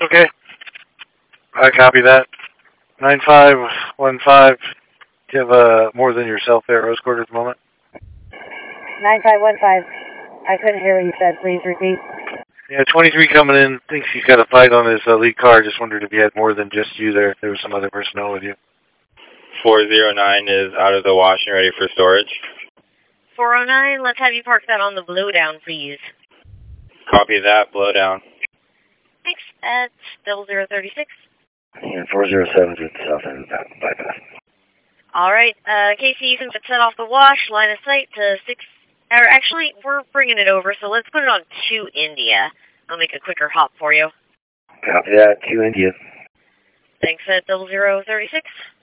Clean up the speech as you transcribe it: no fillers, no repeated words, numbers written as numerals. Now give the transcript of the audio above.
Okay, I copy that. 9515. Do you have more than yourself there, Rose Quarter, at the moment? 9515. I couldn't hear what you said. Please repeat. Yeah, 23 coming in. Thinks he's got a fight on his lead car. Just wondered if you had more than just you there. If there was some other personnel with you. 409 is out of the wash and ready for storage. 409, let's have you park that on the blowdown, please. Copy that, blowdown. Thanks. That's still 036. And 407 to the south end of that bypass. All right, Casey, you can set off the wash, line of sight to 6. Or actually, we're bringing it over, so let's put it on 2 India. I'll make a quicker hop for you. Copy that, 2 India. Thanks at 0036.